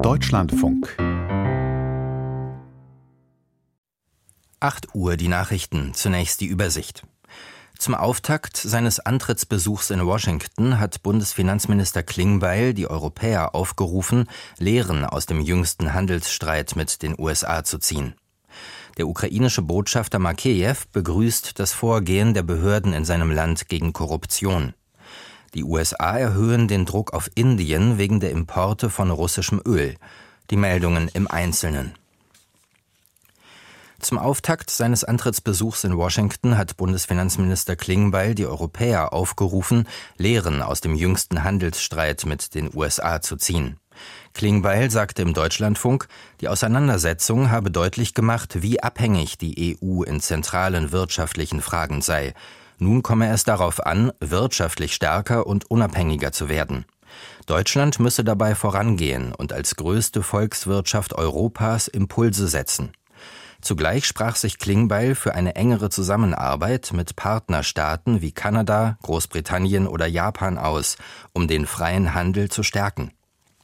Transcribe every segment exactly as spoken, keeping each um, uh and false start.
Deutschlandfunk. acht Uhr die Nachrichten, zunächst die Übersicht. Zum Auftakt seines Antrittsbesuchs in Washington hat Bundesfinanzminister Klingbeil die Europäer aufgerufen, Lehren aus dem jüngsten Handelsstreit mit den U S A zu ziehen. Der ukrainische Botschafter Makejew begrüßt das Vorgehen der Behörden in seinem Land gegen Korruption. Die U S A erhöhen den Druck auf Indien wegen der Importe von russischem Öl. Die Meldungen im Einzelnen. Zum Auftakt seines Antrittsbesuchs in Washington hat Bundesfinanzminister Klingbeil die Europäer aufgerufen, Lehren aus dem jüngsten Handelsstreit mit den U S A zu ziehen. Klingbeil sagte im Deutschlandfunk, die Auseinandersetzung habe deutlich gemacht, wie abhängig die E U in zentralen wirtschaftlichen Fragen sei. Nun komme es darauf an, wirtschaftlich stärker und unabhängiger zu werden. Deutschland müsse dabei vorangehen und als größte Volkswirtschaft Europas Impulse setzen. Zugleich sprach sich Klingbeil für eine engere Zusammenarbeit mit Partnerstaaten wie Kanada, Großbritannien oder Japan aus, um den freien Handel zu stärken.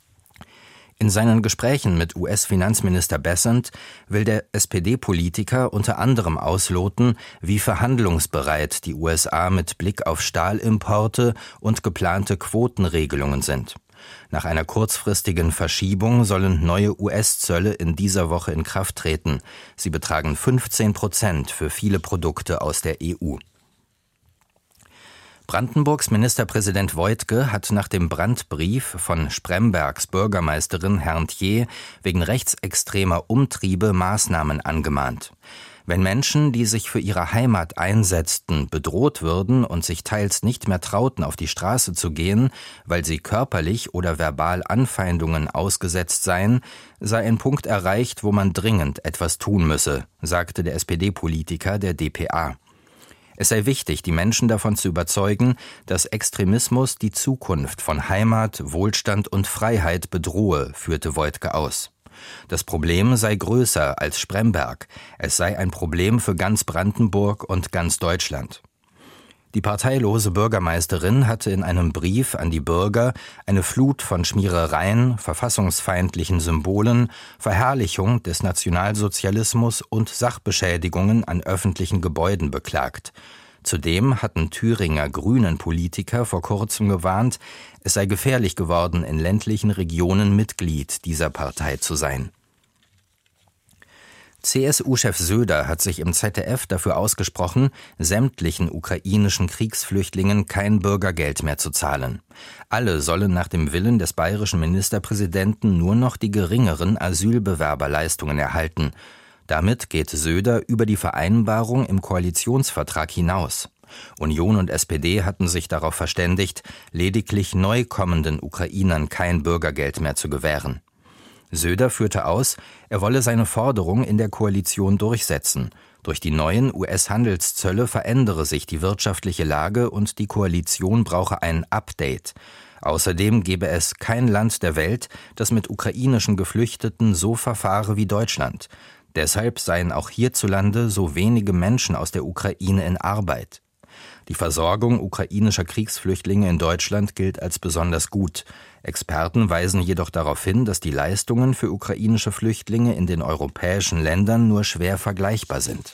In seinen Gesprächen mit U S-Finanzminister Bessent will der S P D-Politiker unter anderem ausloten, wie verhandlungsbereit die U S A mit Blick auf Stahlimporte und geplante Quotenregelungen sind. Nach einer kurzfristigen Verschiebung sollen neue U S-Zölle in dieser Woche in Kraft treten. Sie betragen fünfzehn Prozent für viele Produkte aus der E U. Brandenburgs Ministerpräsident Woidke hat nach dem Brandbrief von Sprembergs Bürgermeisterin Herrntje wegen rechtsextremer Umtriebe Maßnahmen angemahnt. Wenn Menschen, die sich für ihre Heimat einsetzten, bedroht würden und sich teils nicht mehr trauten, auf die Straße zu gehen, weil sie körperlich oder verbal Anfeindungen ausgesetzt seien, sei ein Punkt erreicht, wo man dringend etwas tun müsse, sagte der S P D-Politiker der d p a. Es sei wichtig, die Menschen davon zu überzeugen, dass Extremismus die Zukunft von Heimat, Wohlstand und Freiheit bedrohe, führte Woidke aus. Das Problem sei größer als Spremberg. Es sei ein Problem für ganz Brandenburg und ganz Deutschland. Die parteilose Bürgermeisterin hatte in einem Brief an die Bürger eine Flut von Schmierereien, verfassungsfeindlichen Symbolen, Verherrlichung des Nationalsozialismus und Sachbeschädigungen an öffentlichen Gebäuden beklagt. Zudem hatten Thüringer Grünen-Politiker vor kurzem gewarnt, es sei gefährlich geworden, in ländlichen Regionen Mitglied dieser Partei zu sein. C S U-Chef Söder hat sich im Z D F dafür ausgesprochen, sämtlichen ukrainischen Kriegsflüchtlingen kein Bürgergeld mehr zu zahlen. Alle sollen nach dem Willen des bayerischen Ministerpräsidenten nur noch die geringeren Asylbewerberleistungen erhalten. Damit geht Söder über die Vereinbarung im Koalitionsvertrag hinaus. Union und S P D hatten sich darauf verständigt, lediglich neu kommenden Ukrainern kein Bürgergeld mehr zu gewähren. Söder führte aus, er wolle seine Forderung in der Koalition durchsetzen. Durch die neuen U S-Handelszölle verändere sich die wirtschaftliche Lage und die Koalition brauche ein Update. Außerdem gebe es kein Land der Welt, das mit ukrainischen Geflüchteten so verfahre wie Deutschland. Deshalb seien auch hierzulande so wenige Menschen aus der Ukraine in Arbeit. Die Versorgung ukrainischer Kriegsflüchtlinge in Deutschland gilt als besonders gut. Experten weisen jedoch darauf hin, dass die Leistungen für ukrainische Flüchtlinge in den europäischen Ländern nur schwer vergleichbar sind.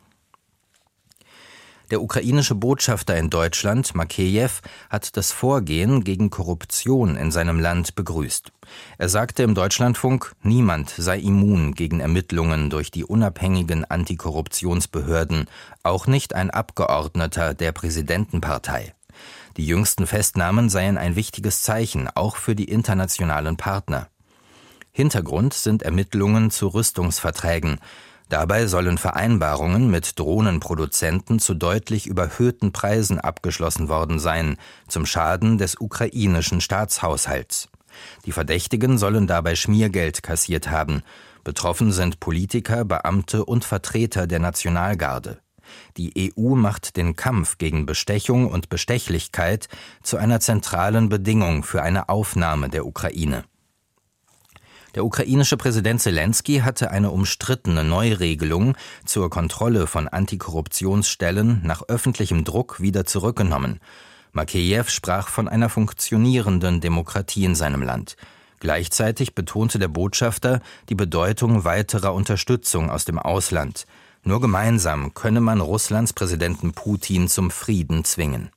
Der ukrainische Botschafter in Deutschland, Makejew, hat das Vorgehen gegen Korruption in seinem Land begrüßt. Er sagte im Deutschlandfunk, niemand sei immun gegen Ermittlungen durch die unabhängigen Antikorruptionsbehörden, auch nicht ein Abgeordneter der Präsidentenpartei. Die jüngsten Festnahmen seien ein wichtiges Zeichen, auch für die internationalen Partner. Hintergrund sind Ermittlungen zu Rüstungsverträgen. Dabei sollen Vereinbarungen mit Drohnenproduzenten zu deutlich überhöhten Preisen abgeschlossen worden sein, zum Schaden des ukrainischen Staatshaushalts. Die Verdächtigen sollen dabei Schmiergeld kassiert haben. Betroffen sind Politiker, Beamte und Vertreter der Nationalgarde. Die E U macht den Kampf gegen Bestechung und Bestechlichkeit zu einer zentralen Bedingung für eine Aufnahme der Ukraine. Der ukrainische Präsident Selenskyj hatte eine umstrittene Neuregelung zur Kontrolle von Antikorruptionsstellen nach öffentlichem Druck wieder zurückgenommen. Makejew sprach von einer funktionierenden Demokratie in seinem Land. Gleichzeitig betonte der Botschafter die Bedeutung weiterer Unterstützung aus dem Ausland. Nur gemeinsam könne man Russlands Präsidenten Putin zum Frieden zwingen.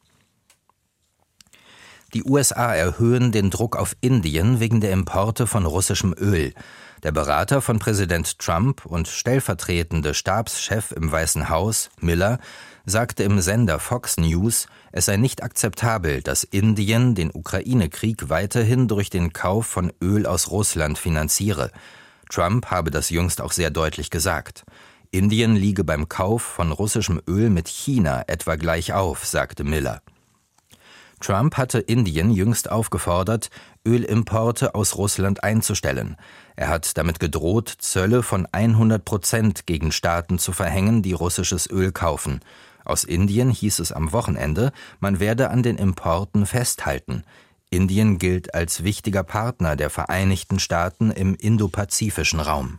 Die U S A erhöhen den Druck auf Indien wegen der Importe von russischem Öl. Der Berater von Präsident Trump und stellvertretende Stabschef im Weißen Haus, Miller, sagte im Sender Fox News, es sei nicht akzeptabel, dass Indien den Ukraine-Krieg weiterhin durch den Kauf von Öl aus Russland finanziere. Trump habe das jüngst auch sehr deutlich gesagt. Indien liege beim Kauf von russischem Öl mit China etwa gleich auf, sagte Miller. Trump hatte Indien jüngst aufgefordert, Ölimporte aus Russland einzustellen. Er hat damit gedroht, Zölle von hundert Prozent gegen Staaten zu verhängen, die russisches Öl kaufen. Aus Indien hieß es am Wochenende, man werde an den Importen festhalten. Indien gilt als wichtiger Partner der Vereinigten Staaten im indopazifischen Raum.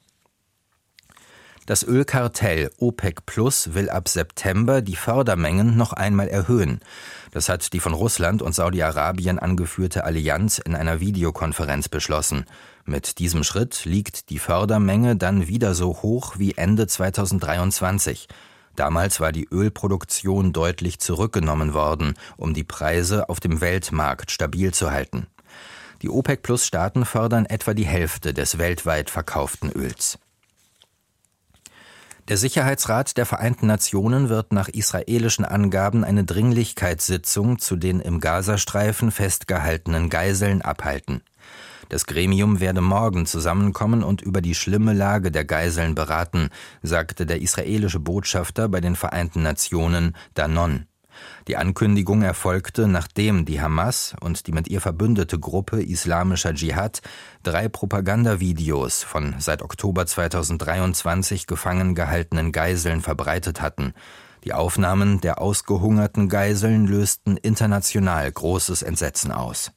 Das Ölkartell OPEC Plus will ab September die Fördermengen noch einmal erhöhen. Das hat die von Russland und Saudi-Arabien angeführte Allianz in einer Videokonferenz beschlossen. Mit diesem Schritt liegt die Fördermenge dann wieder so hoch wie Ende zweitausenddreiundzwanzig. Damals war die Ölproduktion deutlich zurückgenommen worden, um die Preise auf dem Weltmarkt stabil zu halten. Die OPEC-Plus-Staaten fördern etwa die Hälfte des weltweit verkauften Öls. Der Sicherheitsrat der Vereinten Nationen wird nach israelischen Angaben eine Dringlichkeitssitzung zu den im Gazastreifen festgehaltenen Geiseln abhalten. Das Gremium werde morgen zusammenkommen und über die schlimme Lage der Geiseln beraten, sagte der israelische Botschafter bei den Vereinten Nationen, Danon. Die Ankündigung erfolgte, nachdem die Hamas und die mit ihr verbündete Gruppe Islamischer Dschihad drei Propagandavideos von seit Oktober zweitausenddreiundzwanzig gefangen gehaltenen Geiseln verbreitet hatten. Die Aufnahmen der ausgehungerten Geiseln lösten international großes Entsetzen aus.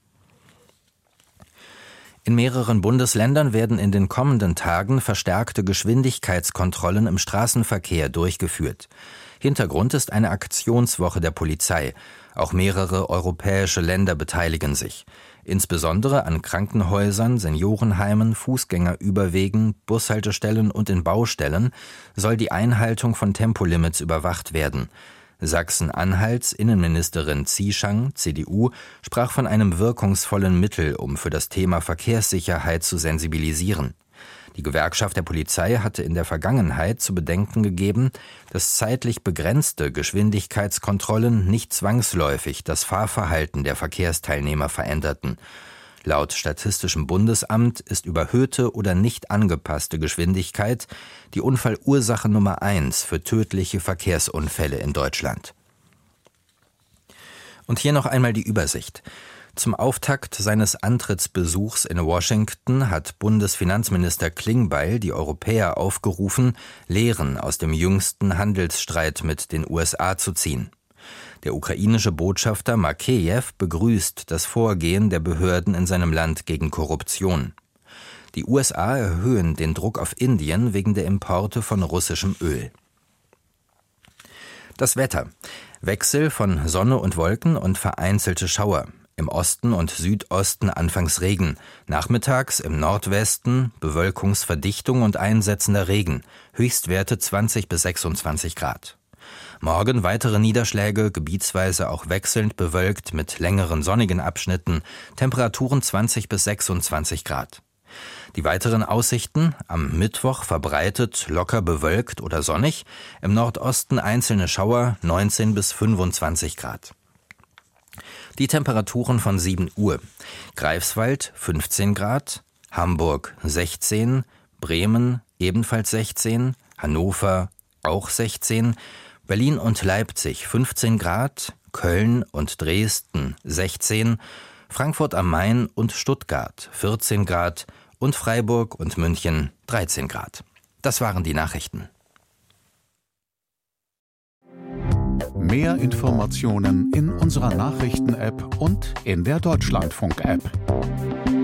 In mehreren Bundesländern werden in den kommenden Tagen verstärkte Geschwindigkeitskontrollen im Straßenverkehr durchgeführt. Hintergrund ist eine Aktionswoche der Polizei. Auch mehrere europäische Länder beteiligen sich. Insbesondere an Krankenhäusern, Seniorenheimen, Fußgängerüberwegen, Bushaltestellen und in Baustellen soll die Einhaltung von Tempolimits überwacht werden. Sachsen-Anhalts Innenministerin Zieschang, C D U, sprach von einem wirkungsvollen Mittel, um für das Thema Verkehrssicherheit zu sensibilisieren. Die Gewerkschaft der Polizei hatte in der Vergangenheit zu bedenken gegeben, dass zeitlich begrenzte Geschwindigkeitskontrollen nicht zwangsläufig das Fahrverhalten der Verkehrsteilnehmer veränderten. Laut Statistischem Bundesamt ist überhöhte oder nicht angepasste Geschwindigkeit die Unfallursache Nummer eins für tödliche Verkehrsunfälle in Deutschland. Und hier noch einmal die Übersicht. Zum Auftakt seines Antrittsbesuchs in Washington hat Bundesfinanzminister Klingbeil die Europäer aufgerufen, Lehren aus dem jüngsten Handelsstreit mit den U S A zu ziehen. Der ukrainische Botschafter Makejew begrüßt das Vorgehen der Behörden in seinem Land gegen Korruption. Die U S A erhöhen den Druck auf Indien wegen der Importe von russischem Öl. Das Wetter. Wechsel von Sonne und Wolken und vereinzelte Schauer. Im Osten und Südosten anfangs Regen, nachmittags im Nordwesten Bewölkungsverdichtung und einsetzender Regen, Höchstwerte zwanzig bis sechsundzwanzig Grad. Morgen weitere Niederschläge, gebietsweise auch wechselnd bewölkt mit längeren sonnigen Abschnitten, Temperaturen zwanzig bis sechsundzwanzig Grad. Die weiteren Aussichten: am Mittwoch verbreitet locker bewölkt oder sonnig, im Nordosten einzelne Schauer, neunzehn bis fünfundzwanzig Grad. Die Temperaturen von sieben Uhr. Greifswald fünfzehn Grad, Hamburg sechzehn, Bremen ebenfalls sechzehn, Hannover auch sechzehn, Berlin und Leipzig fünfzehn Grad, Köln und Dresden sechzehn, Frankfurt am Main und Stuttgart vierzehn Grad und Freiburg und München dreizehn Grad. Das waren die Nachrichten. Mehr Informationen in unserer Nachrichten-App und in der Deutschlandfunk-App.